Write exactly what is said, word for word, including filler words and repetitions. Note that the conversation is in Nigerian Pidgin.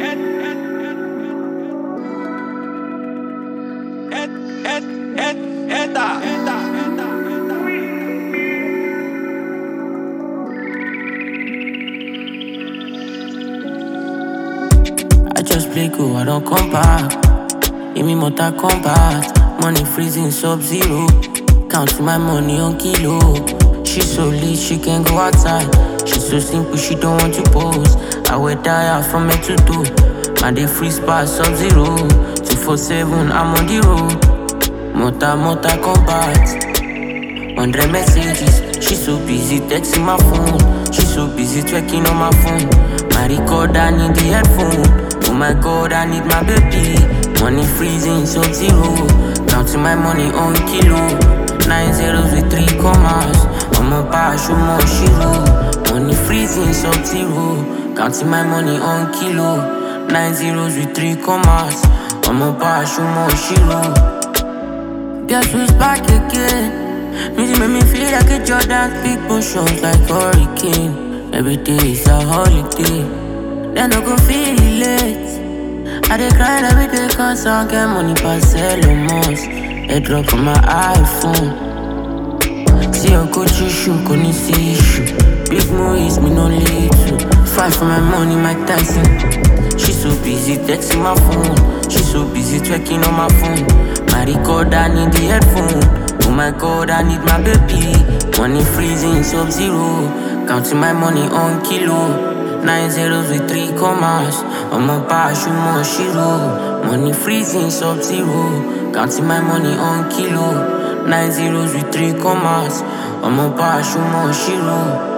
I just play cool, I don't come back. Give me Mortal Kombat. Money freezing sub-zero. Counting my money on kilo. She so lit, she can go outside. She so simple, she don't want to pose. I wear die from head to toe. Man, they free spot sub-zero. two four seven, I'm on the road. Mortal, Mortal Kombat. Hundred messages. She so busy texting my phone. She so busy twerking on my phone. My record, I need the headphone. Oh my God, I need my baby. Money freezing sub-zero. Counting my money on kilo. Nine zeros with three commas. I'm a bash, I'm a shiro. Money freezing sub-zero. Counting my money on kilo. Nine zeros with three commas. I'm a bash, I'm a shiro. Guess who's back again? Music make me feel like a Jordan. Big motions like hurricane. Every day is a holiday. Then I go feel late. I dey grind every day cause I don't get money pass Elon Musk. Head drop on my iPhone. See your Gucci shoe, couldn't see issue. Big movies, me no little. Fight for my money, Mike Tyson. She so busy texting my phone. She so busy twerking on my phone. My record, I need the headphone. Oh my God, I need my baby. Money freezing sub-zero. Counting my money on kilo. Nine zeros with three commas. I'm a bash, I'm a shiro. Money freezing sub-zero. Counting my money on kilo. Nine zeros with three commas. I'm a bash, I'm a shiro.